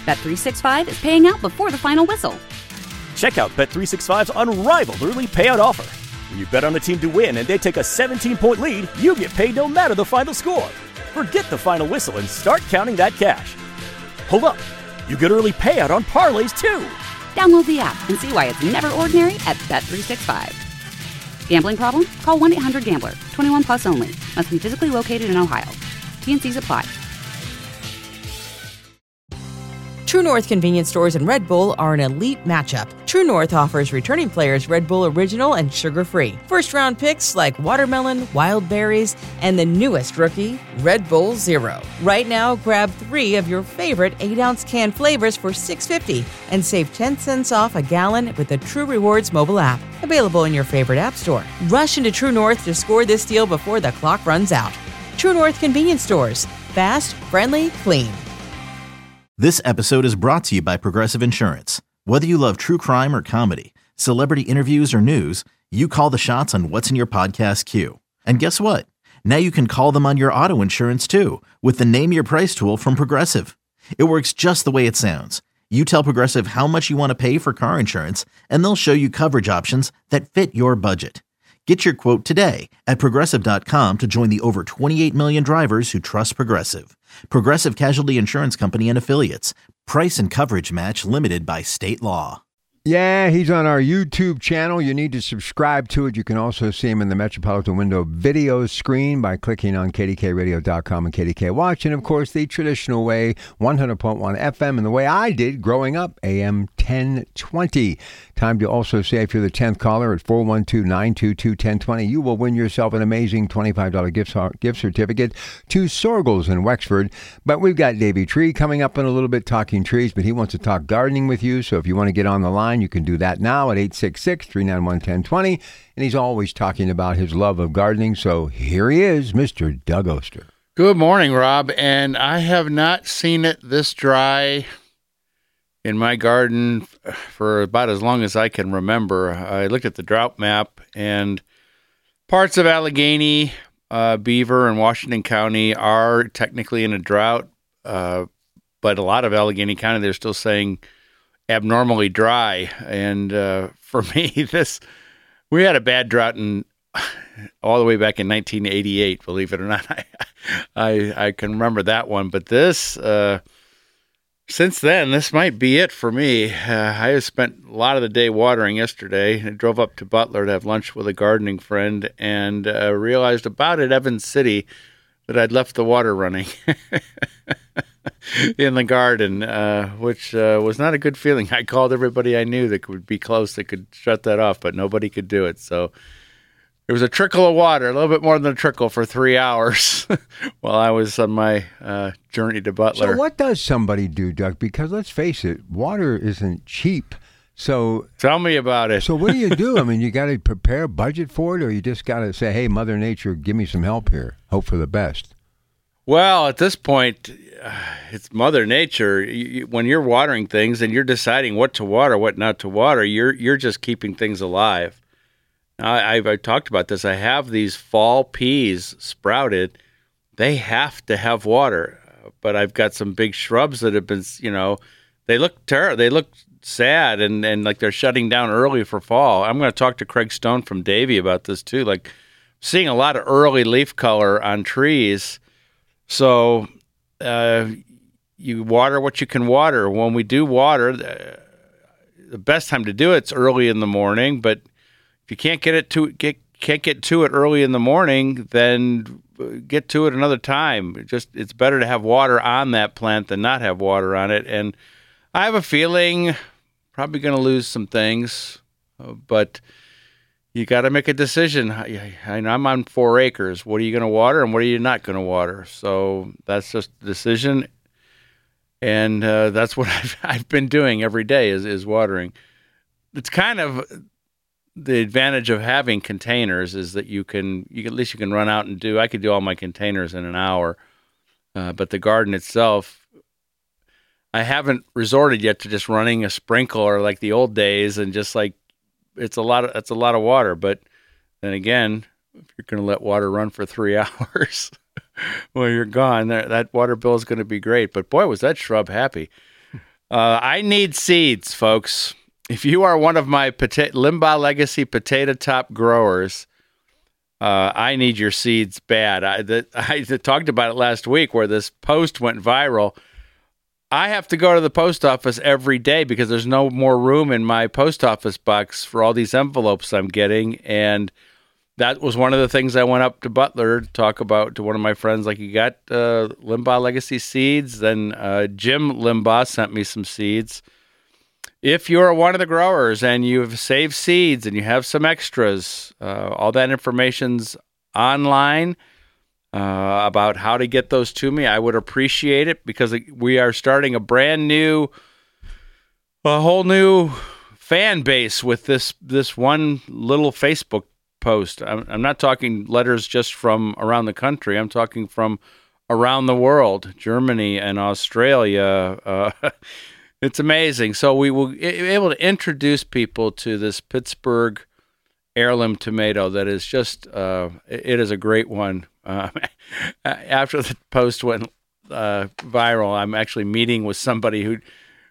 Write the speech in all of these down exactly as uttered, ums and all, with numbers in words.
Bet three sixty-five is paying out before the final whistle. Check out Bet three sixty-five's unrivaled early payout offer. When you bet on a team to win and they take a seventeen-point lead, you get paid no matter the final score. Forget the final whistle and start counting that cash. Hold up. You get early payout on parlays, too. Download the app and see why it's never ordinary at Bet three sixty-five. Gambling problem? Call one eight hundred gambler. twenty-one plus only. Must be physically located in Ohio. T and C's apply. True North convenience stores and Red Bull are an elite matchup. True North offers returning players Red Bull Original and sugar-free. First-round picks like watermelon, wild berries, and the newest rookie, Red Bull Zero. Right now, grab three of your favorite eight-ounce can flavors for six dollars and fifty cents and save ten cents off a gallon with the True Rewards mobile app. Available in your favorite app store. Rush into True North to score this deal before the clock runs out. True North convenience stores. Fast, friendly, clean. This episode is brought to you by Progressive Insurance. Whether you love true crime or comedy, celebrity interviews or news, you call the shots on what's in your podcast queue. And guess what? Now you can call them on your auto insurance too with the Name Your Price tool from Progressive. It works just the way it sounds. You tell Progressive how much you want to pay for car insurance, and they'll show you coverage options that fit your budget. Get your quote today at Progressive dot com to join the over twenty-eight million drivers who trust Progressive. Progressive Casualty Insurance Company and Affiliates. Price and coverage match limited by state law. Yeah, he's on our YouTube channel. You need to subscribe to it. You can also see him in the Metropolitan Window video screen by clicking on K D K radio dot com and K D K Watch. And, of course, the traditional way, one hundred point one F M, and the way I did growing up, A M ten twenty. Time to also say if you're the tenth caller at four one two, nine two two, one zero two zero, you will win yourself an amazing twenty-five dollars gift, gift certificate to Sorgles in Wexford. But we've got Davey Tree coming up in a little bit, talking trees, but he wants to talk gardening with you. So if you want to get on the line, you can do that now at eight six six, three nine one, one zero two zero. And he's always talking about his love of gardening. So here he is, Mister Doug Oster. Good morning, Rob. And I have not seen it this dry in my garden for about as long as I can remember. I looked at the drought map, and parts of Allegheny, uh, Beaver, and Washington County are technically in a drought. Uh, but a lot of Allegheny County, they're still saying abnormally dry. And uh, for me, this we had a bad drought in all the way back in nineteen eighty-eight, believe it or not. I I, I can remember that one. But this, uh, since then, this might be it for me. Uh, I have spent a lot of the day watering yesterday. I drove up to Butler to have lunch with a gardening friend and uh, realized about at Evans City that I'd left the water running in the garden, uh, which uh, was not a good feeling. I called everybody I knew that could be close that could shut that off, but nobody could do it. So it was a trickle of water, a little bit more than a trickle for three hours while I was on my uh, journey to Butler. So what does somebody do, Doug? Because let's face it, water isn't cheap. So tell me about it. So what do you do? I mean, you got to prepare a budget for it, or you just got to say, hey, Mother Nature, give me some help here. Hope for the best. Well, at this point, uh, it's Mother Nature. You, you, when you're watering things and you're deciding what to water, what not to water, you're you're just keeping things alive. I, I've, I've talked about this. I have these fall peas sprouted. They have to have water, but I've got some big shrubs that have been, you know, they look ter- They look sad and, and like they're shutting down early for fall. I'm going to talk to Craig Stone from Davey about this too. Like seeing a lot of early leaf color on trees. So uh, you water what you can water. When we do water, the best time to do it's early in the morning, but if you can't get it to get can't get to it early in the morning, then get to it another time. It just it's better to have water on that plant than not have water on it. And I have a feeling probably going to lose some things, but you got to make a decision. I, I'm on four acres. What are you going to water, and what are you not going to water? So that's just a decision, and uh, that's what I've, I've been doing every day is is watering. It's kind of the advantage of having containers is that you can, you at least you can run out and do, I could do all my containers in an hour, uh, but the garden itself, I haven't resorted yet to just running a sprinkler like the old days and just like, it's a lot of, it's a lot of water. But then again, if you're going to let water run for three hours while you're gone, that, that water bill is going to be great. But boy, was that shrub happy. Uh, I need seeds, folks. If you are one of my pota- Limbaugh Legacy potato top growers, uh, I need your seeds bad. I, the, I talked about it last week where this post went viral. I have to go to the post office every day because there's no more room in my post office box for all these envelopes I'm getting. And that was one of the things I went up to Butler to talk about to one of my friends. Like, you got uh, Limbaugh Legacy seeds? Then uh, Jim Limbaugh sent me some seeds. If you're one of the growers and you've saved seeds and you have some extras, uh, all that information's online. Uh, about how to get those to me, I would appreciate it because we are starting a brand new, a whole new fan base with this this one little Facebook post. I'm, I'm not talking letters just from around the country. I'm talking from around the world, Germany and Australia. Uh, it's amazing. So we will be able to introduce people to this Pittsburgh heirloom tomato that is just, uh, it is a great one. Uh, after the post went uh, viral, I'm actually meeting with somebody who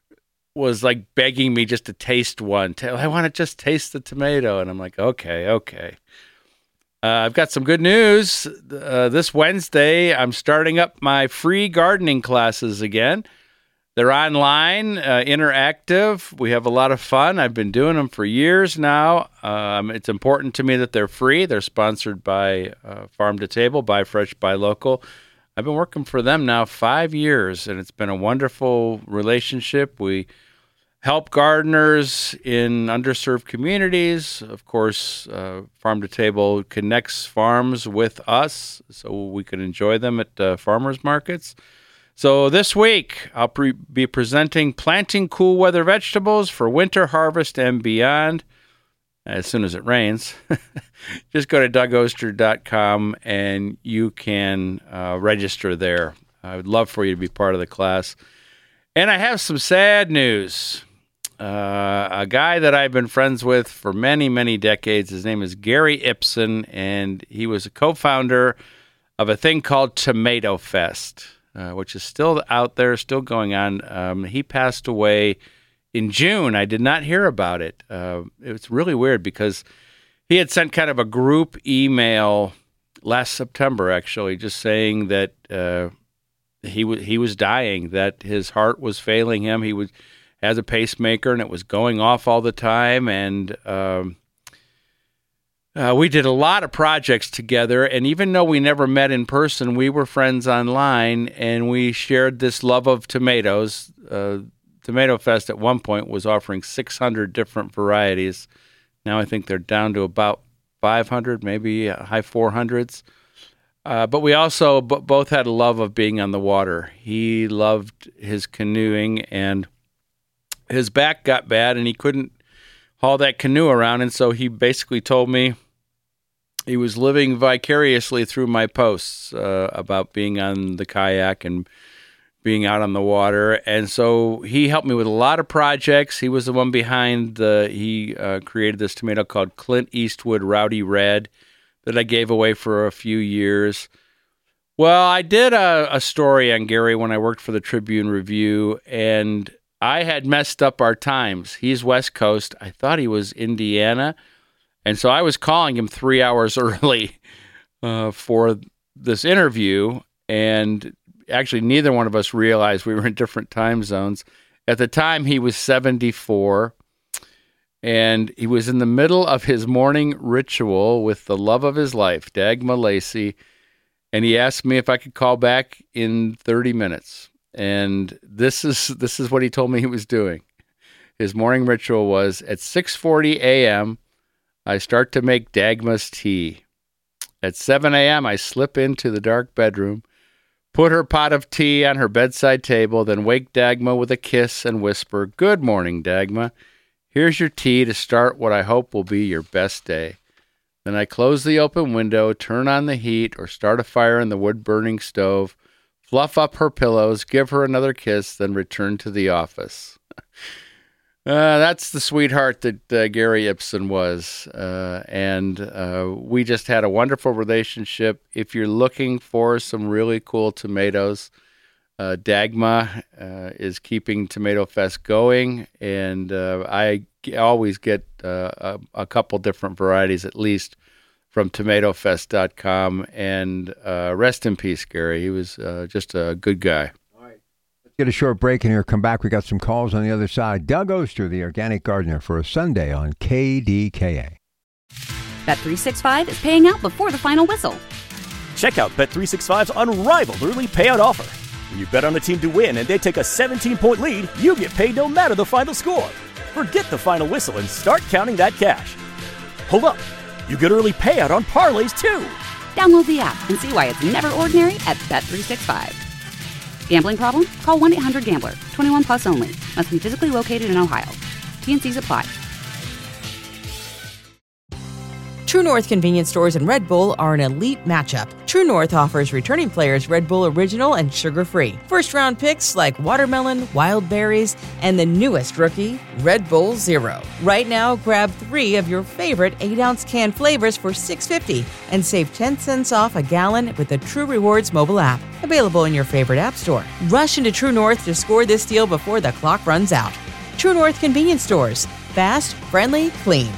was like begging me just to taste one. I want to just taste the tomato. And I'm like, okay, okay. Uh, I've got some good news. Uh, this Wednesday, I'm starting up my free gardening classes again. They're online, uh, interactive. We have a lot of fun. I've been doing them for years now. Um, it's important to me that they're free. They're sponsored by uh, Farm to Table, Buy Fresh, Buy Local. I've been working for them now five years, and it's been a wonderful relationship. We help gardeners in underserved communities. Of course, uh, Farm to Table connects farms with us so we can enjoy them at uh, farmers markets. So this week, I'll pre- be presenting Planting Cool Weather Vegetables for Winter Harvest and Beyond, as soon as it rains. Just go to doug oster dot com and you can uh, register there. I would love for you to be part of the class. And I have some sad news. Uh, a guy that I've been friends with for many, many decades, his name is Gary Ibsen, and he was a co-founder of a thing called Tomato Fest. Uh, which is still out there, still going on. Um, he passed away in June. I did not hear about it. Uh, it was really weird because he had sent kind of a group email last September, actually, just saying that uh, he was he was dying, that his heart was failing him. He was has a pacemaker and it was going off all the time, and um, Uh, we did a lot of projects together, and even though we never met in person, we were friends online, and we shared this love of tomatoes. Uh, Tomato Fest at one point was offering six hundred different varieties. Now I think they're down to about five hundred, maybe high four hundreds. Uh, but we also b- both had a love of being on the water. He loved his canoeing, and his back got bad, and he couldn't haul that canoe around, and so he basically told me he was living vicariously through my posts uh, about being on the kayak and being out on the water. And so he helped me with a lot of projects. He was the one behind the, he uh, created this tomato called Clint Eastwood Rowdy Red that I gave away for a few years. Well, I did a, a story on Gary when I worked for the Tribune Review, and I had messed up our times. He's West Coast. I thought he was Indiana. And so I was calling him three hours early uh, for this interview, and actually neither one of us realized we were in different time zones. At the time, he was seventy-four, and he was in the middle of his morning ritual with the love of his life, Dagmar Lacey, and he asked me if I could call back in thirty minutes. And this is this is what he told me he was doing. His morning ritual was at six forty a.m., I start to make Dagma's tea. At seven a.m., I slip into the dark bedroom, put her pot of tea on her bedside table, then wake Dagma with a kiss and whisper, "Good morning, Dagma. Here's your tea to start what I hope will be your best day." Then I close the open window, turn on the heat, or start a fire in the wood-burning stove, fluff up her pillows, give her another kiss, then return to the office. Uh, that's the sweetheart that uh, Gary Ibsen was, uh, and uh, we just had a wonderful relationship. If you're looking for some really cool tomatoes, uh, Dagma uh, is keeping Tomato Fest going, and uh, I g- always get uh, a, a couple different varieties at least from tomato fest dot com. And uh, rest in peace, Gary. He was uh, just a good guy. Let's get a short break in here. Come back. We got some calls on the other side. Doug Oster, the organic gardener, for a Sunday on K D K A. Bet three sixty-five is paying out before the final whistle. Check out Bet three sixty-five's unrivaled early payout offer. When you bet on a team to win and they take a seventeen-point lead, you get paid no matter the final score. Forget the final whistle and start counting that cash. Hold up. You get early payout on parlays, too. Download the app and see why it's never ordinary at Bet three sixty-five. Gambling problem? Call one eight hundred gambler. twenty-one plus only. Must be physically located in Ohio. T N Cs apply. True North convenience stores and Red Bull are an elite matchup. True North offers returning players Red Bull Original and sugar-free. First-round picks like watermelon, wild berries, and the newest rookie, Red Bull Zero. Right now, grab three of your favorite eight-ounce can flavors for six dollars and fifty cents and save ten cents off a gallon with the True Rewards mobile app. Available in your favorite app store. Rush into True North to score this deal before the clock runs out. True North convenience stores. Fast, friendly, clean.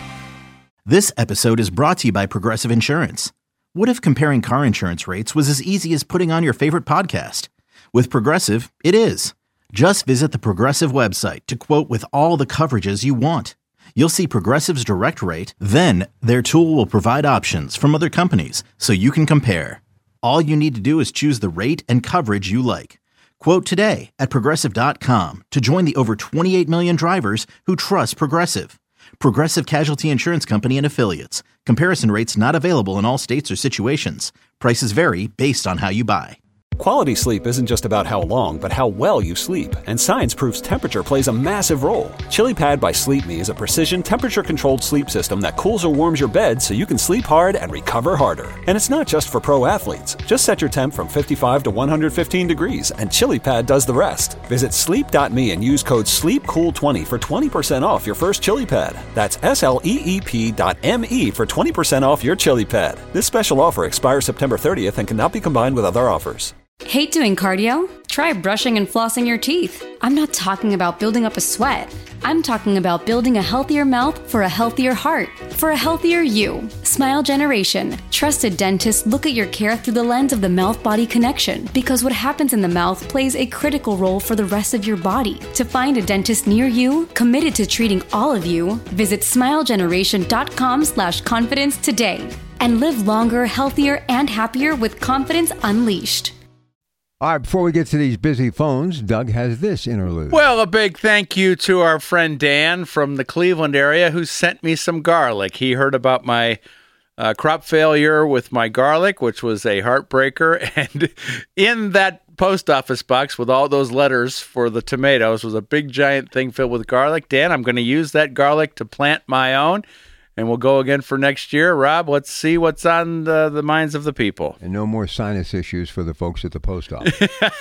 This episode is brought to you by Progressive Insurance. What if comparing car insurance rates was as easy as putting on your favorite podcast? With Progressive, it is. Just visit the Progressive website to quote with all the coverages you want. You'll see Progressive's direct rate, then their tool will provide options from other companies so you can compare. All you need to do is choose the rate and coverage you like. Quote today at progressive dot com to join the over twenty-eight million drivers who trust Progressive. Progressive Casualty Insurance Company and Affiliates. Comparison rates not available in all states or situations. Prices vary based on how you buy. Quality sleep isn't just about how long, but how well you sleep. And science proves temperature plays a massive role. ChiliPad by Sleep Me is a precision temperature-controlled sleep system that cools or warms your bed so you can sleep hard and recover harder. And it's not just for pro athletes. Just set your temp from fifty-five to one hundred fifteen degrees, and ChiliPad does the rest. Visit sleep dot me and use code sleep cool twenty for twenty percent off your first ChiliPad. That's S L E E P dot M E for twenty percent off your ChiliPad. This special offer expires September thirtieth and cannot be combined with other offers. Hate doing cardio? Try brushing and flossing your teeth. I'm not talking about building up a sweat. I'm talking about building a healthier mouth for a healthier heart, for a healthier you. Smile Generation. Trusted dentists look at your care through the lens of the mouth-body connection, because what happens in the mouth plays a critical role for the rest of your body. To find a dentist near you, committed to treating all of you, visit smile generation dot com slash confidence today. And live longer, healthier, and happier with confidence unleashed. All right, before we get to these busy phones, Doug has this interlude. Well, a big thank you to our friend Dan from the Cleveland area who sent me some garlic. He heard about my uh, crop failure with my garlic, which was a heartbreaker. And in that post office box with all those letters for the tomatoes was a big giant thing filled with garlic. Dan, I'm going to use that garlic to plant my own. And we'll go again for next year. Rob, let's see what's on the, the minds of the people. And no more sinus issues for the folks at the post office.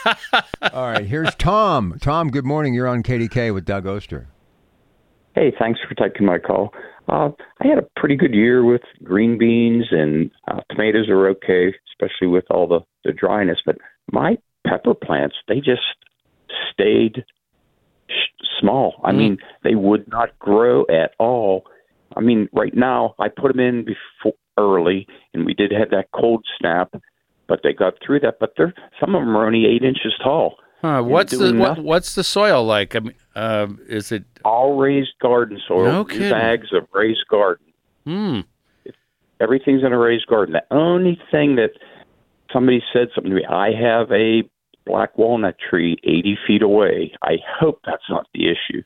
All right, here's Tom. Tom, good morning. You're on K D K with Doug Oster. Hey, thanks for taking my call. Uh, I had a pretty good year with green beans, and uh, tomatoes are okay, especially with all the, the dryness. But my pepper plants, they just stayed sh- small. I mm. mean, they would not grow at all. I mean, right now, I put them in before early, and we did have that cold snap, but they got through that. But they're some of them are only eight inches tall. Huh, what's the what, what's the soil like? I mean, uh, is it all raised garden soil? No kidding. Bags of raised garden. Hmm. Everything's in a raised garden. The only thing that somebody said something to me, I have a black walnut tree eighty feet away. I hope that's not the issue.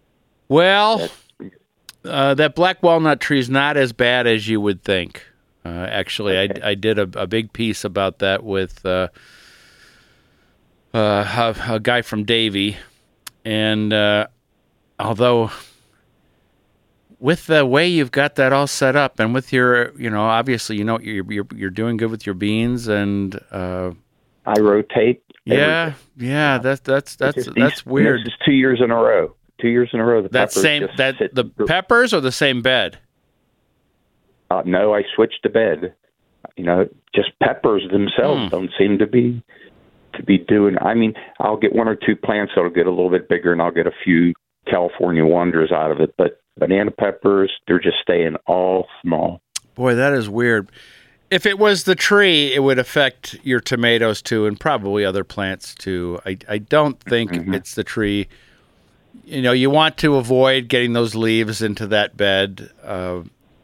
Well. That's, Uh, that black walnut tree is not as bad as you would think. Uh, actually, okay. I, I did a, a big piece about that with uh, uh, a, a guy from Davie. And uh, although with the way you've got that all set up and with your, you know, obviously, you know, you're, you're, you're doing good with your beans and... Uh, I rotate. Yeah, everything. yeah, that's, that's, that's, that's, that's weird. This is two years in a row. Two years in a row. The that same that the peppers or the same bed? Uh, no, I switched to bed. You know, just peppers themselves mm. don't seem to be to be doing. I mean, I'll get one or two plants that'll get a little bit bigger, and I'll get a few California wonders out of it. But banana peppers, they're just staying all small. Boy, that is weird. If it was the tree, it would affect your tomatoes too, and probably other plants too. I, I don't think mm-hmm. it's the tree. You know, you want to avoid getting those leaves into that bed. Uh,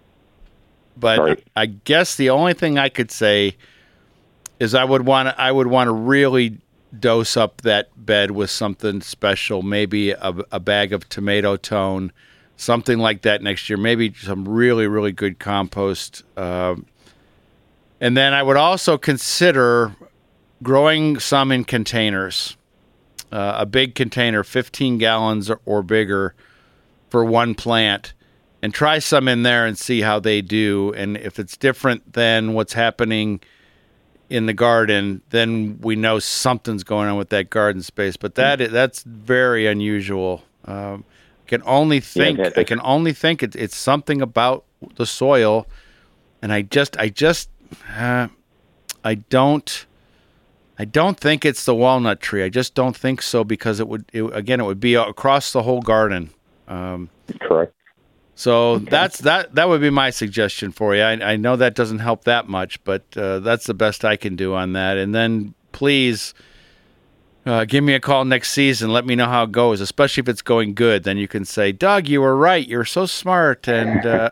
but right. I guess the only thing I could say is I would want to I would want to really dose up that bed with something special, maybe a, a bag of tomato tone, something like that next year. Maybe some really, really good compost. Uh, and then I would also consider growing some in containers. Uh, a big container, fifteen gallons or, or bigger for one plant, and try some in there and see how they do. And if it's different than what's happening in the garden, then we know something's going on with that garden space. But that is, that's very unusual. Um, I can only think yeah, I can only think it, it's something about the soil, and I just I just uh, I don't. I don't think it's the walnut tree. I just don't think so because it would, it, again, it would be across the whole garden. Um, Correct. So okay. that's that. That would be my suggestion for you. I, I know that doesn't help that much, but uh, that's the best I can do on that. And then please uh, give me a call next season. Let me know how it goes, especially if it's going good. Then you can say, "Doug, you were right. You're so smart." And uh,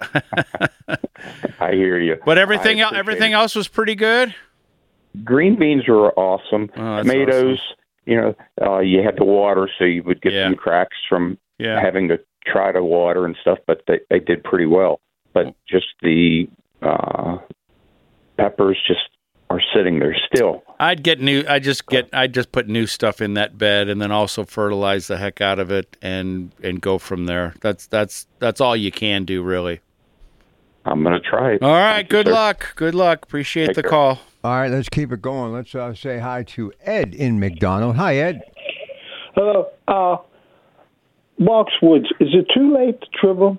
I hear you. But everything else, everything it. else was pretty good. Green beans were awesome. Oh, Tomatoes, awesome. you know, uh, you had to water, so you would get yeah. some cracks from yeah. having to try to water and stuff, but they, they did pretty well. But just the uh, peppers just are sitting there still. I'd get new. I just get. I just put new stuff in that bed, and then also fertilize the heck out of it, and and go from there. That's that's that's all you can do, really. I'm gonna try it. All right. Thank good you, luck. Good luck. Appreciate Take the care. call. All right, let's keep it going. Let's uh, say hi to Ed in McDonald. Hi, Ed. Hello. Uh, boxwoods, is it too late to trim them?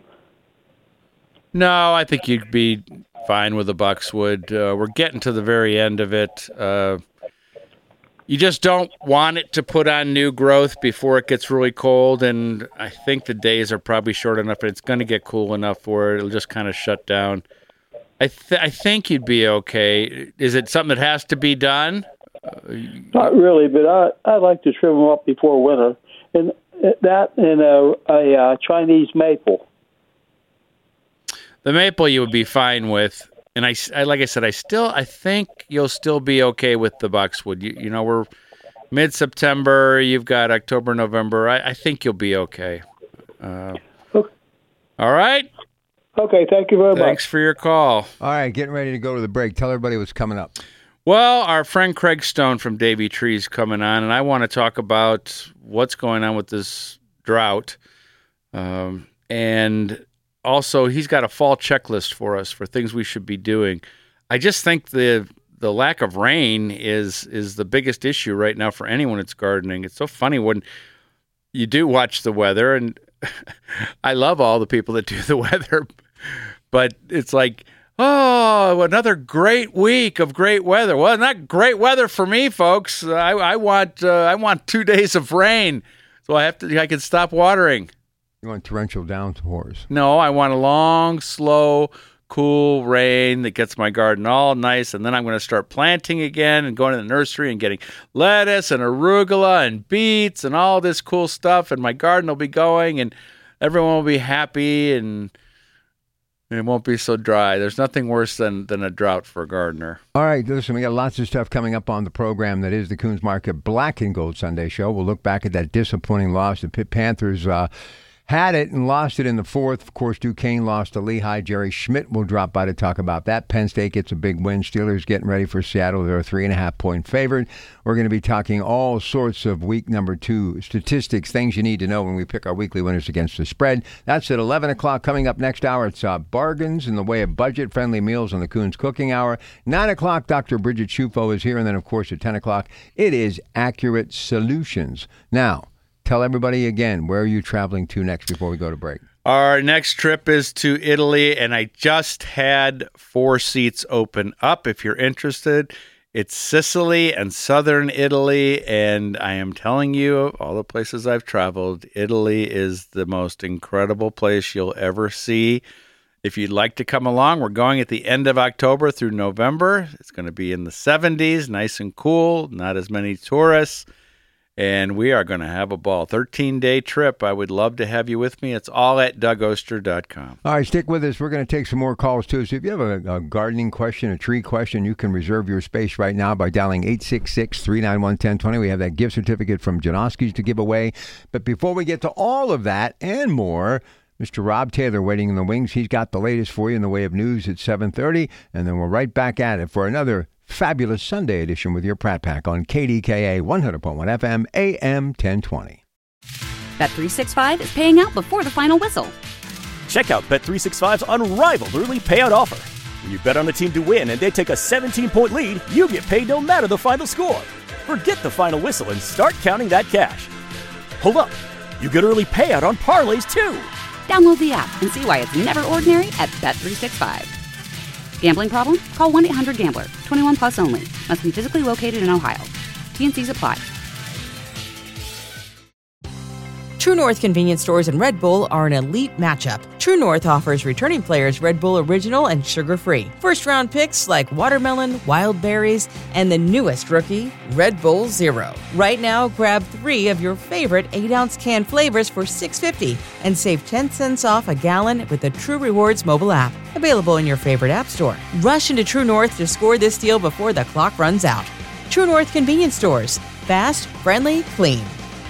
No, I think you'd be fine with the boxwood. Uh, we're getting to the very end of it. Uh, you just don't want it to put on new growth before it gets really cold, and I think the days are probably short enough, and it's going to get cool enough where it'll just kind of shut down. I, th- I think you'd be okay. Is it something that has to be done? Not really, but I I like to trim them up before winter, and that and a, a, a Chinese maple. The maple you would be fine with, and I, I like I said, I still I think you'll still be okay with the boxwood. You you know we're mid-September. You've got October, November. I, I think you'll be okay. Uh, okay. All right. Okay, thank you very Thanks much. Thanks for your call. All right, getting ready to go to the break. Tell everybody what's coming up. Well, our friend Craig Stone from Davy Trees coming on, and I want to talk about what's going on with this drought. Um, and also, he's got a fall checklist for us for things we should be doing. I just think the the lack of rain is is the biggest issue right now for anyone that's gardening. It's so funny when you do watch the weather, and I love all the people that do the weather, but it's like, oh, another great week of great weather. Well, not great weather for me, folks. I, I want uh, I want two days of rain, so I have to. I can stop watering. You want torrential downpours? No, I want a long, slow, cool rain that gets my garden all nice, and then I'm going to start planting again and going to the nursery and getting lettuce and arugula and beets and all this cool stuff, and my garden will be going, and everyone will be happy, and it won't be so dry. There's nothing worse than, than a drought for a gardener. All right, listen, we got lots of stuff coming up on the program that is the Coons Market Black and Gold Sunday Show. We'll look back at that disappointing loss. The Pitt Panthers uh, had it and lost it in the fourth. Of course, Duquesne lost to Lehigh. Jerry Schmidt will drop by to talk about that. Penn State gets a big win. Steelers getting ready for Seattle. They're a three and a half point favorite. We're going to be talking all sorts of week number two statistics, things you need to know when we pick our weekly winners against the spread. That's at eleven o'clock. Coming up next hour, it's uh, bargains in the way of budget-friendly meals on the Coons Cooking Hour. nine o'clock, Doctor Bridget Schufo is here. And then, of course, at ten o'clock, it is Accurate Solutions. Now, tell everybody again, where are you traveling to next before we go to break? Our next trip is to Italy, and I just had four seats open up. If you're interested, It's Sicily and southern Italy, and I am telling you, of all the places I've traveled, Italy is the most incredible place you'll ever see. If you'd like to come along, we're going at the end of October through November. It's going to be in the seventies, nice and cool, not as many tourists, and we are going to have a ball. thirteen-day trip. I would love to have you with me. It's all at Doug Oster dot com. All right, stick with us. We're going to take some more calls, too. So if you have a, a gardening question, a tree question, you can reserve your space right now by dialing eight six six, three nine one, one zero two zero. We have that gift certificate from Janoski's to give away. But before we get to all of that and more, Mister Rob Taylor waiting in the wings. He's got the latest for you in the way of news at seven thirty, and then we're right back at it for another fabulous Sunday edition with your Pratt Pack on K D K A one hundred point one F M, A M ten twenty. Bet three sixty-five is paying out before the final whistle. Check out Bet three sixty-five's unrivaled early payout offer. When you bet on a team to win and they take a seventeen-point lead, you get paid no matter the final score. Forget the final whistle and start counting that cash. Hold up. You get early payout on parlays, too. Download the app and see why it's never ordinary at Bet three sixty-five. Gambling problem? Call one eight hundred gambler. twenty-one plus only. Must be physically located in Ohio. T N Cs apply. True North convenience stores and Red Bull are an elite matchup. True North offers returning players Red Bull Original and sugar-free. First-round picks like watermelon, wild berries, and the newest rookie, Red Bull Zero. Right now, grab three of your favorite eight-ounce can flavors for six dollars and fifty cents and save ten cents off a gallon with the True Rewards mobile app. Available in your favorite app store. Rush into True North to score this deal before the clock runs out. True North convenience stores. Fast, friendly, clean.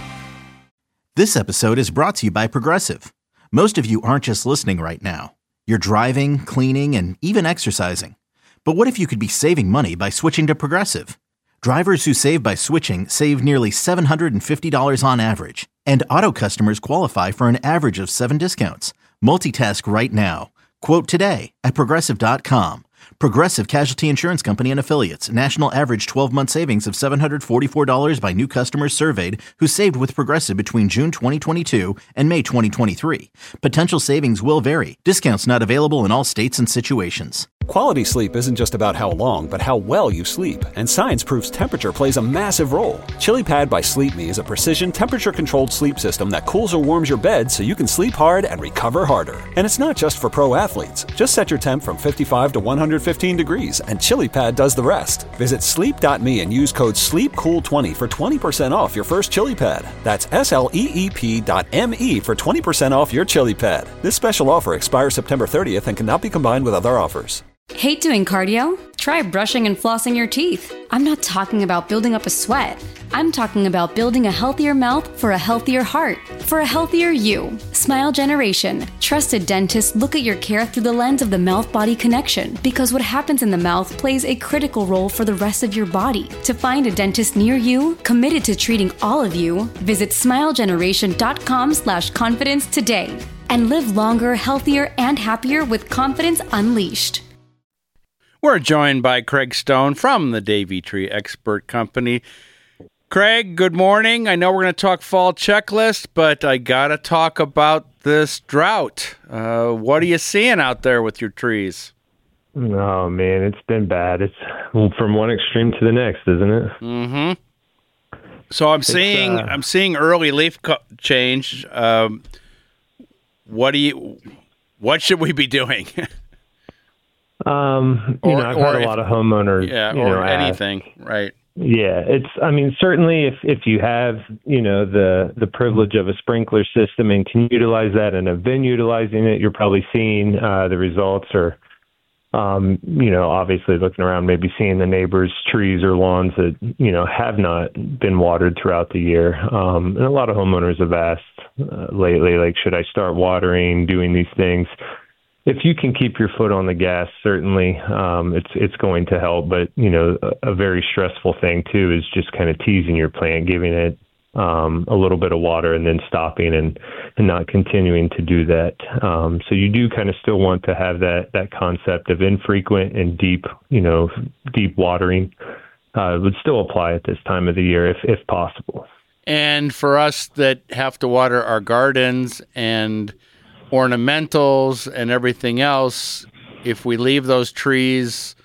This episode is brought to you by Progressive. Most of you aren't just listening right now. You're driving, cleaning, and even exercising. But what if you could be saving money by switching to Progressive? Drivers who save by switching save nearly seven hundred fifty dollars on average. And auto customers qualify for an average of seven discounts. Multitask right now. Quote today at Progressive dot com. Progressive Casualty Insurance Company and Affiliates. National average twelve-month savings of seven hundred forty-four dollars by new customers surveyed who saved with Progressive between June twenty twenty-two and May twenty twenty-three. Potential savings will vary. Discounts not available in all states and situations. Quality sleep isn't just about how long, but how well you sleep. And science proves temperature plays a massive role. ChiliPad by Sleep Me is a precision temperature-controlled sleep system that cools or warms your bed so you can sleep hard and recover harder. And it's not just for pro athletes. Just set your temp from fifty-five to one hundred fifteen degrees, and ChiliPad does the rest. Visit sleep dot me and use code sleep cool twenty for twenty percent off your first ChiliPad. That's S L E E P dot M E for twenty percent off your ChiliPad. This special offer expires September thirtieth and cannot be combined with other offers. Hate doing cardio? Try brushing and flossing your teeth. I'm not talking about building up a sweat. I'm talking about building a healthier mouth for a healthier heart, for a healthier you. Smile Generation. Trusted dentists look at your care through the lens of the mouth-body connection, because what happens in the mouth plays a critical role for the rest of your body. To find a dentist near you, committed to treating all of you, visit smile generation dot com slash confidence today and live longer, healthier, and happier with confidence unleashed. We're joined by Craig Stone from the Davey Tree Expert Company. Craig, good morning. I know we're going to talk fall checklist, but I got to talk about this drought. Uh, what are you seeing out there with your trees? Oh, man, it's been bad. It's from one extreme to the next, isn't it? Mm-hmm. So I'm seeing uh, I'm seeing early leaf co- change. Um, what do you? What should we be doing? Um, you or, know, I've had a if, lot of homeowners, yeah, you or know, anything, ask, right? Yeah, it's, I mean, certainly if, if you have, you know, the, the privilege of a sprinkler system and can utilize that and have been utilizing it, you're probably seeing, uh, the results or, um, you know, obviously looking around, maybe seeing the neighbors' trees or lawns that, you know, have not been watered throughout the year. Um, and a lot of homeowners have asked uh, lately, like, should I start watering, doing these things? If you can keep your foot on the gas, certainly um, it's it's going to help. But, you know, a, a very stressful thing, too, is just kind of teasing your plant, giving it um, a little bit of water and then stopping and, and not continuing to do that. Um, so you do kind of still want to have that, that concept of infrequent and deep, you know, deep watering uh, would still apply at this time of the year if, if possible. And for us that have to water our gardens and ornamentals and everything else, if we leave those trees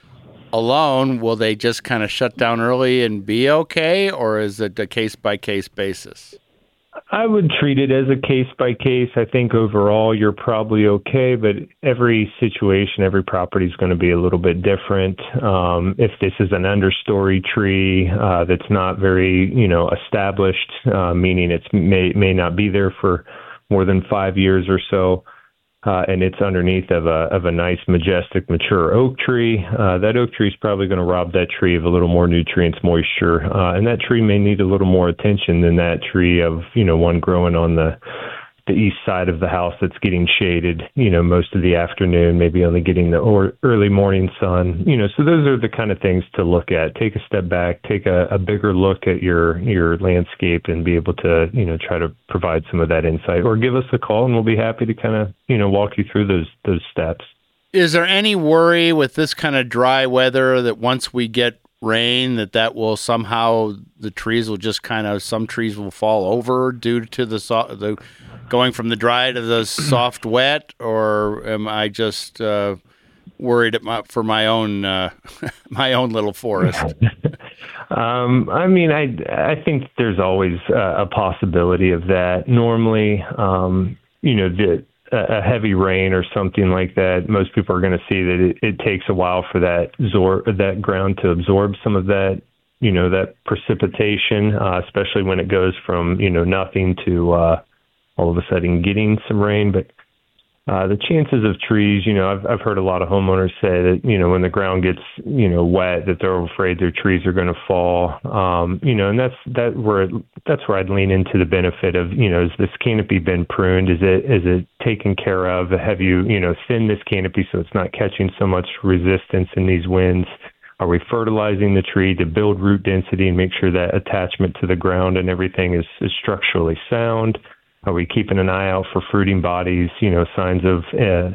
alone, will they just kind of shut down early and be okay, or is it a case-by-case basis? I would treat it as a case-by-case. I think overall you're probably okay, but every situation, every property is going to be a little bit different. Um, if this is an understory tree uh, that's not very, you know, established, uh, meaning it may, may not be there for more than five years or so, Uh, and it's underneath of a of a nice, majestic, mature oak tree. Uh, that oak tree is probably going to rob that tree of a little more nutrients, moisture, uh, and that tree may need a little more attention than that tree of, you know, one growing on the the east side of the house that's getting shaded, you know, most of the afternoon, maybe only getting the or early morning sun. You know, so those are the kind of things to look at. Take a step back, take a, a bigger look at your your landscape, and be able to, you know, try to provide some of that insight, or give us a call and we'll be happy to kind of, you know, walk you through those those steps. Is there any worry with this kind of dry weather that once we get rain, that that will somehow, the trees will just kind of, some trees will fall over due to the so, the going from the dry to the soft wet, or am I just uh, worried at my, for my own uh, my own little forest? um, I mean, I I think there's always uh, a possibility of that. Normally, um, you know, the, a heavy rain or something like that, most people are going to see that it, it takes a while for that absor- that ground to absorb some of that, you know, that precipitation, uh, especially when it goes from, you know, nothing to uh, all of a sudden getting some rain. But uh, the chances of trees, you know, I've I've heard a lot of homeowners say that, you know, when the ground gets, you know, wet, that they're afraid their trees are going to fall. Um, you know, and that's that where that's where I'd lean into the benefit of, you know, has this canopy been pruned? Is it is it taken care of? Have you, you know, thinned this canopy so it's not catching so much resistance in these winds? Are we fertilizing the tree to build root density and make sure that attachment to the ground and everything is, is structurally sound? Are we keeping an eye out for fruiting bodies, you know, signs of, uh,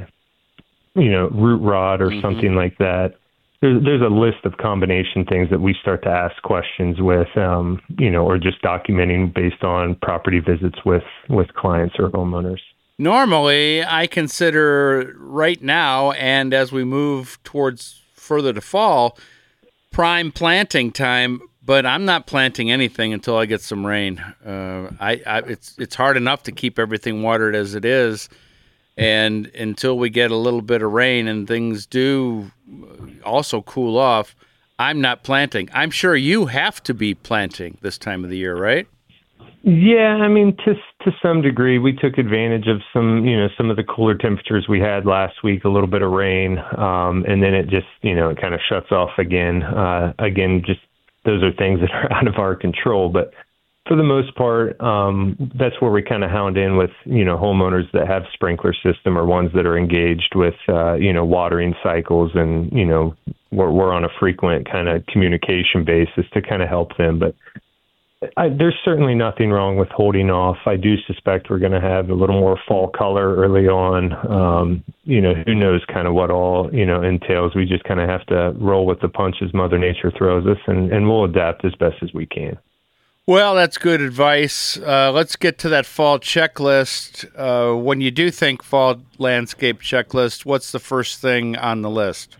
you know, root rot or mm-hmm. something like that? There's, there's a list of combination things that we start to ask questions with, um, you know, or just documenting based on property visits with, with clients or homeowners. Normally, I consider right now, and as we move towards further to fall, prime planting time, but I'm not planting anything until I get some rain. Uh, I, I it's it's hard enough to keep everything watered as it is, and until we get a little bit of rain and things do also cool off, I'm not planting. I'm sure you have to be planting this time of the year, right? Yeah, I mean, to to some degree, we took advantage of some, you know, some of the cooler temperatures we had last week, a little bit of rain, um, and then it just, you know, it kind of shuts off again. Uh, again, just those are things that are out of our control. But for the most part, um, that's where we kind of hound in with, you know, homeowners that have sprinkler system or ones that are engaged with, uh, you know, watering cycles, and, you know, we're, we're on a frequent kind of communication basis to kind of help them. But I, there's certainly nothing wrong with holding off. I do suspect we're going to have a little more fall color early on. Um, you know, who knows kind of what all, you know, entails. We just kind of have to roll with the punches Mother Nature throws us, and, and we'll adapt as best as we can. Well, that's good advice. Uh, let's get to that fall checklist. Uh, when you do think fall landscape checklist, what's the first thing on the list?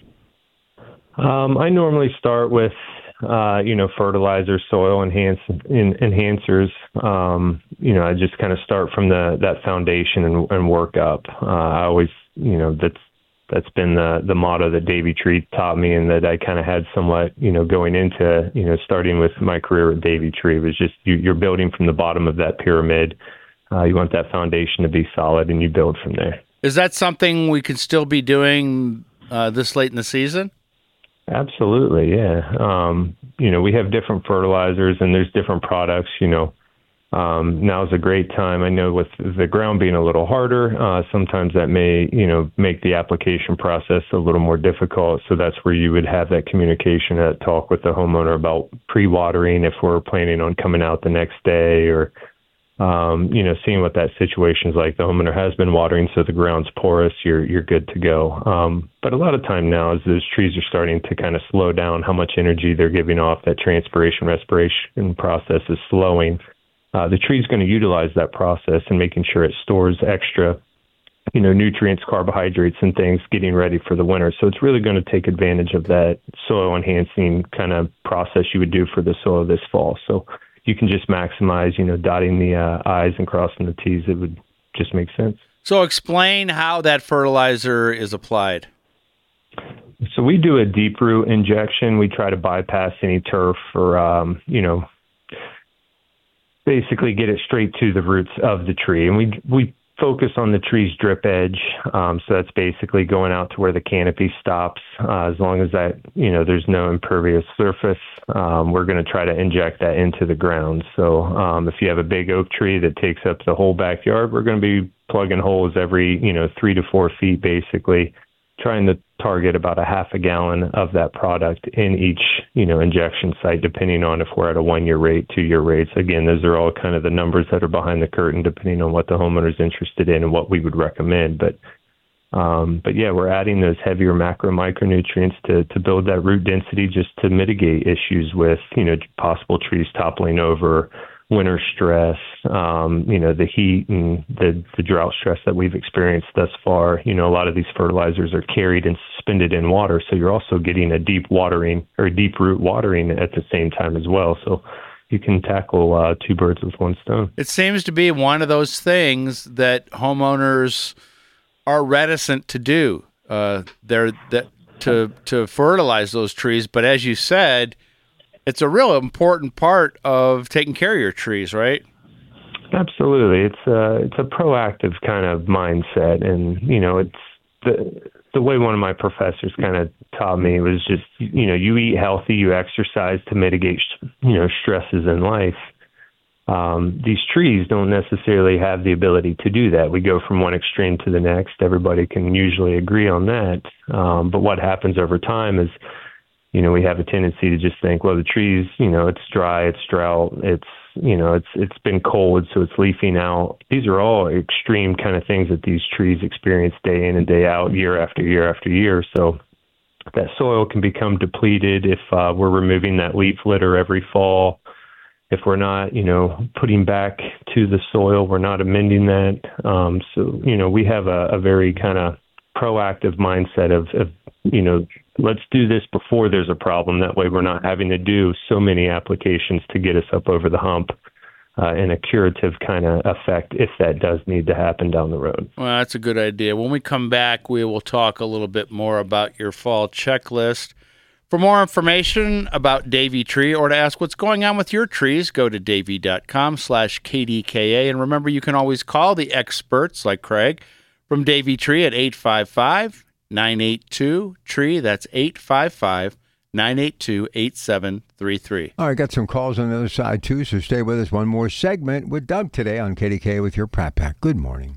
Um, I normally start with Uh, you know, fertilizer, soil enhance, in, enhancers. Um, you know, I just kind of start from the that foundation and, and work up. Uh, I always, you know, that's that's been the the motto that Davey Tree taught me, and that I kind of had somewhat, you know, going into, you know, starting with my career at Davey Tree, was just you, you're building from the bottom of that pyramid. Uh, you want that foundation to be solid, and you build from there. Is that something we can still be doing uh, this late in the season? Absolutely, yeah. Um, you know, we have different fertilizers, and there's different products. You know, um, now's a great time. I know with the ground being a little harder, uh, sometimes that may, you know, make the application process a little more difficult. So that's where you would have that communication, that talk with the homeowner about pre-watering if we're planning on coming out the next day, or Um, you know, seeing what that situation is like. The homeowner has been watering, so the ground's porous, you're you're good to go. Um, but a lot of time now, as those trees are starting to kind of slow down how much energy they're giving off, that transpiration, respiration process is slowing. Uh, the tree's going to utilize that process and making sure it stores extra you know, nutrients, carbohydrates, and things getting ready for the winter. So it's really going to take advantage of that soil enhancing kind of process you would do for the soil this fall. So you can just maximize, you know, dotting the uh, I's and crossing the T's. It would just make sense. So explain how that fertilizer is applied. So we do a deep root injection. We try to bypass any turf or, um, you know, basically get it straight to the roots of the tree. And we we focus on the tree's drip edge. Um, so that's basically going out to where the canopy stops. Uh, as long as that, you know, there's no impervious surface, um, we're going to try to inject that into the ground. So um, if you have a big oak tree that takes up the whole backyard, we're going to be plugging holes every, you know, three to four feet, basically, trying to target about a half a gallon of that product in each, you know, injection site, depending on if we're at a one-year rate, two-year rates. Again, those are all kind of the numbers that are behind the curtain, depending on what the homeowner's interested in and what we would recommend. But, um, but yeah, we're adding those heavier macro micronutrients to to build that root density, just to mitigate issues with, you know, possible trees toppling over, winter stress, um, you know, the heat and the, the drought stress that we've experienced thus far. You know, a lot of these fertilizers are carried and suspended in water, so you're also getting a deep watering or deep root watering at the same time as well. So you can tackle uh, two birds with one stone. It seems to be one of those things that homeowners are reticent to do. Uh, they're that to to fertilize those trees, but as you said, it's a real important part of taking care of your trees, right? Absolutely. It's a, it's a proactive kind of mindset. And, you know, it's the, the way one of my professors kind of taught me was just, you know, you eat healthy, you exercise to mitigate, you know, stresses in life. Um, these trees don't necessarily have the ability to do that. We go from one extreme to the next. Everybody can usually agree on that. Um, but what happens over time is, you know, we have a tendency to just think, well, the trees, you know, it's dry, it's drought, it's, you know, it's it's been cold, so it's leafing out. These are all extreme kind of things that these trees experience day in and day out, year after year after year. So that soil can become depleted if uh, we're removing that leaf litter every fall. If we're not, you know, putting back to the soil, we're not amending that. Um, so, you know, we have a, a very kind of proactive mindset of, of, you know, let's do this before there's a problem. That way we're not having to do so many applications to get us up over the hump uh, in a curative kind of effect if that does need to happen down the road. Well, that's a good idea. When we come back, we will talk a little bit more about your fall checklist. For more information about Davey Tree or to ask what's going on with your trees, go to davey.com slash KDKA. And remember, you can always call the experts like Craig from Davey Tree at eight five five, nine eight two, T R E E. That's eight five five, nine eight two, eight seven three three. All right, got some calls on the other side, too, so stay with us. One more segment with Doug today on K D K with your Pratt Pack. Good morning.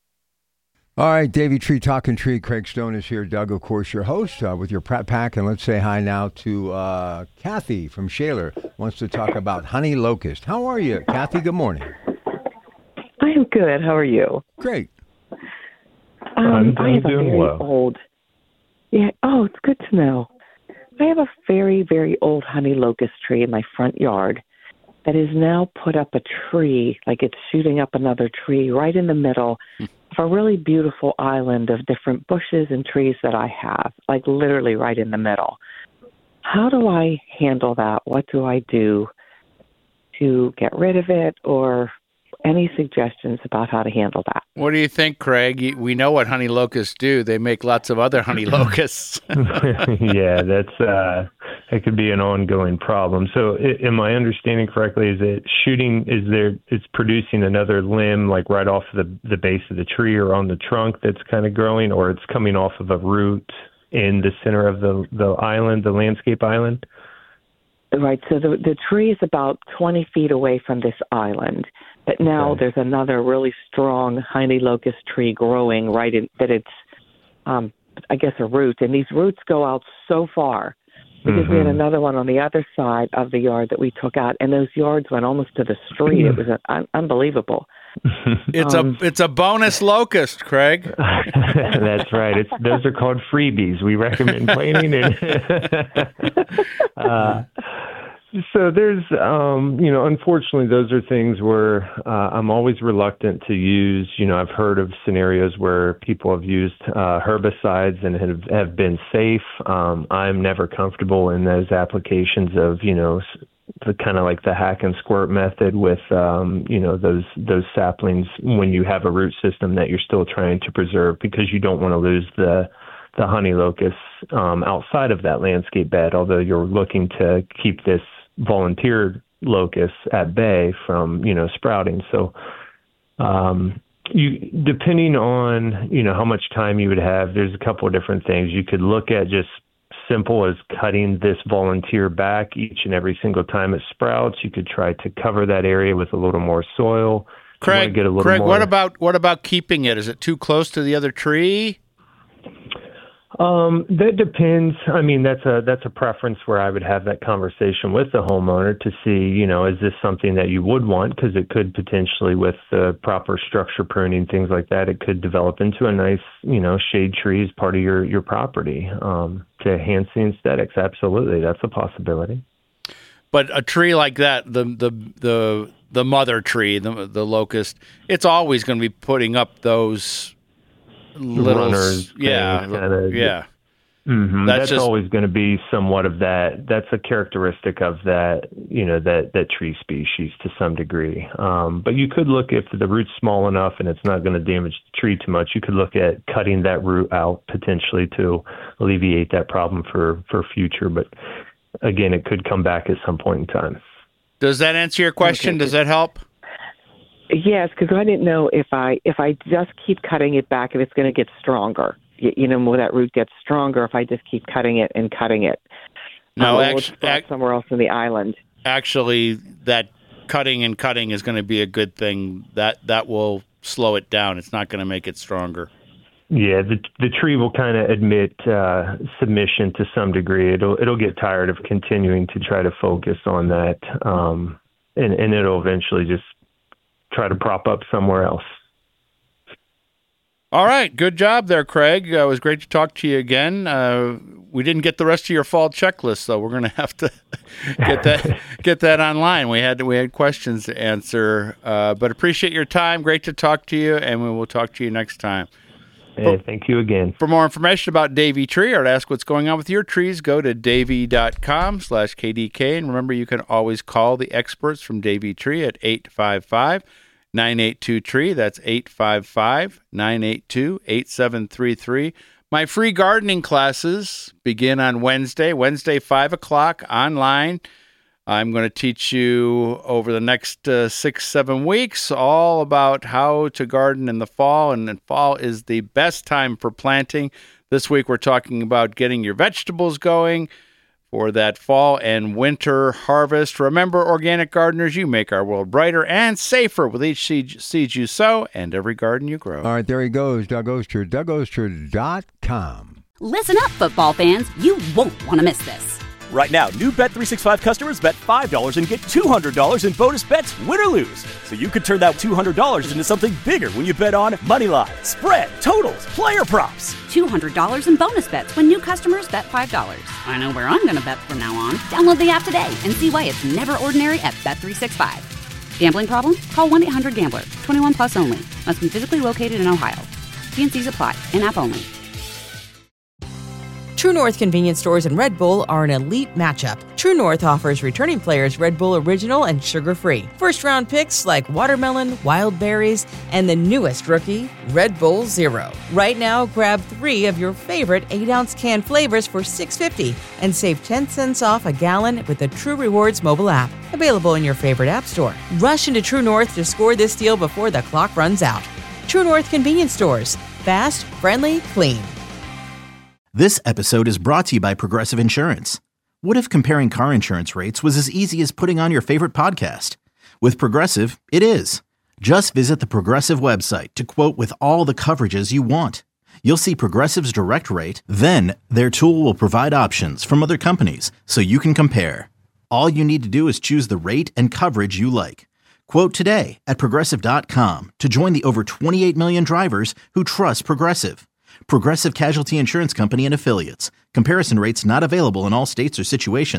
All right, Davey Tree, Talking Tree. Craig Stone is here. Doug, of course, your host uh, with your Pratt Pack. And let's say hi now to uh, Kathy from Shaler. Wants to talk about honey locust. How are you, Kathy? Good morning. I am good. How are you? Great. Um, I'm, I have I'm a doing very well. old. Yeah. Oh, it's good to know. I have a very, very old honey locust tree in my front yard that has now put up a tree, like it's shooting up another tree right in the middle of a really beautiful island of different bushes and trees that I have, like literally right in the middle. How do I handle that? What do I do to get rid of it, or any suggestions about how to handle that? What do you think, Craig? We know what honey locusts do. They make lots of other honey locusts. Yeah, that's uh, that could be an ongoing problem. So, I, am I understanding correctly? Is it shooting? Is there? It's producing another limb, like right off the the base of the tree or on the trunk that's kind of growing, or it's coming off of a root in the center of the the island, the landscape island. Right. So the the tree is about twenty feet away from this island. But now okay. There's another really strong honey locust tree growing right in that it's, um, I guess, a root. And these roots go out so far because mm-hmm. we had another one on the other side of the yard that we took out, and those yards went almost to the street. It was un- unbelievable. It's um, a it's a bonus locust, Craig. That's right. It's those are called freebies. We recommend planting it. uh, So there's, um, you know, unfortunately, those are things where uh, I'm always reluctant to use. You know, I've heard of scenarios where people have used uh, herbicides and have, have been safe. Um, I'm never comfortable in those applications of, you know, the kind of like the hack and squirt method with, um, you know, those those saplings when you have a root system that you're still trying to preserve, because you don't want to lose the the honey locusts um, outside of that landscape bed, although you're looking to keep this volunteer locusts at bay from, you know, sprouting. So um, you, depending on, you know, how much time you would have, there's a couple of different things. You could look at just simple as cutting this volunteer back each and every single time it sprouts. You could try to cover that area with a little more soil. Craig, get a little Craig, more... what about what about keeping it? Is it too close to the other tree? Um, that depends. I mean, that's a that's a preference where I would have that conversation with the homeowner to see, you know, is this something that you would want? Because it could potentially, with the proper structure pruning, things like that, it could develop into a nice, you know, shade tree as part of your your property um, to enhance the aesthetics. Absolutely, that's a possibility. But a tree like that, the the the the mother tree, the the locust, it's always going to be putting up those little runners, yeah, kinda, yeah. Mm-hmm. That's, That's just, always going to be somewhat of that. That's a characteristic of that, you know, that, that tree species to some degree. Um, but you could look, if the root's small enough and it's not going to damage the tree too much, you could look at cutting that root out potentially to alleviate that problem for, for future. But again, it could come back at some point in time. Does that answer your question? Okay. Does that help? Yes, because I didn't know if I if I just keep cutting it back, if it's going to get stronger. You, you know, when that root gets stronger, if I just keep cutting it and cutting it. No, um, actually, ac- somewhere else in the island. Actually, that cutting and cutting is going to be a good thing. That that will slow it down. It's not going to make it stronger. Yeah, the the tree will kind of admit uh, submission to some degree. It'll it'll get tired of continuing to try to focus on that, um, and and it'll eventually just try to prop up somewhere else. All right. Good job there, Craig. Uh, it was great to talk to you again. Uh, we didn't get the rest of your fall checklist, though. We're going to have to get that get that online. We had we had questions to answer, uh, but appreciate your time. Great to talk to you, and we will talk to you next time. Hey, thank you again. For more information about Davey Tree or to ask what's going on with your trees, go to davey.com slash KDK. And remember, you can always call the experts from Davey Tree at eight five five, nine eight two, tree. That's eight five five, nine eight two, eight seven three three. My free gardening classes begin on Wednesday, Wednesday, five o'clock online. I'm going to teach you over the next uh, six, seven weeks all about how to garden in the fall, and then fall is the best time for planting. This week we're talking about getting your vegetables going for that fall and winter harvest. Remember, organic gardeners, you make our world brighter and safer with each seed, seed you sow and every garden you grow. All right, there he goes, Doug Oster, Doug Oster dot com. Listen up, football fans. You won't want to miss this. Right now, new Bet three sixty-five customers bet five dollars and get two hundred dollars in bonus bets, win or lose. So you could turn that two hundred dollars into something bigger when you bet on money line, spread, totals, player props. two hundred dollars in bonus bets when new customers bet five dollars. I know where I'm going to bet from now on. Download the app today and see why it's never ordinary at Bet three sixty-five. Gambling problem? Call one eight hundred gambler. twenty-one plus only. Must be physically located in Ohio. T and C's apply. In-app only. True North convenience stores and Red Bull are an elite matchup. True North offers returning players Red Bull Original and sugar-free. First-round picks like watermelon, wild berries, and the newest rookie, Red Bull Zero. Right now, grab three of your favorite eight-ounce can flavors for six dollars and fifty cents and save ten cents off a gallon with the True Rewards mobile app. Available in your favorite app store. Rush into True North to score this deal before the clock runs out. True North convenience stores. Fast, friendly, clean. This episode is brought to you by Progressive Insurance. What if comparing car insurance rates was as easy as putting on your favorite podcast? With Progressive, it is. Just visit the Progressive website to quote with all the coverages you want. You'll see Progressive's direct rate, then their tool will provide options from other companies so you can compare. All you need to do is choose the rate and coverage you like. Quote today at Progressive dot com to join the over twenty-eight million drivers who trust Progressive. Progressive Casualty Insurance Company and Affiliates. Comparison rates not available in all states or situations.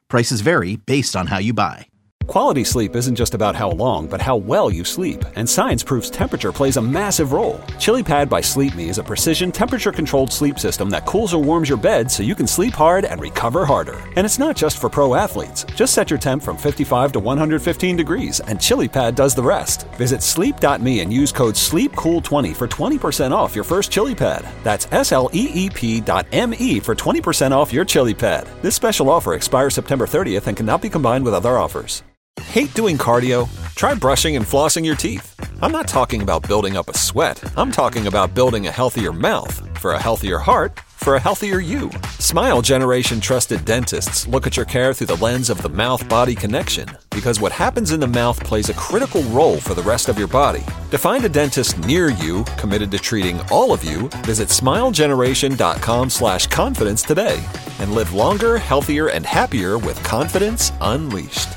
Prices vary based on how you buy. Quality sleep isn't just about how long, but how well you sleep. And science proves temperature plays a massive role. ChiliPad by Sleep Me is a precision temperature-controlled sleep system that cools or warms your bed so you can sleep hard and recover harder. And it's not just for pro athletes. Just set your temp from fifty-five to one hundred fifteen degrees, and ChiliPad does the rest. Visit sleep dot me and use code sleep cool twenty for twenty percent off your first ChiliPad. That's S L E E P dot M E for twenty percent off your ChiliPad. This special offer expires September thirtieth and cannot be combined with other offers. Hate doing cardio? Try brushing and flossing your teeth. I'm not talking about building up a sweat. I'm talking about building a healthier mouth. For a healthier heart, for a healthier you. Smile Generation trusted dentists look at your care through the lens of the mouth-body connection, because what happens in the mouth plays a critical role for the rest of your body. To find a dentist near you committed to treating all of you, visit smilegeneration.com slash confidence today and live longer, healthier, and happier with confidence unleashed.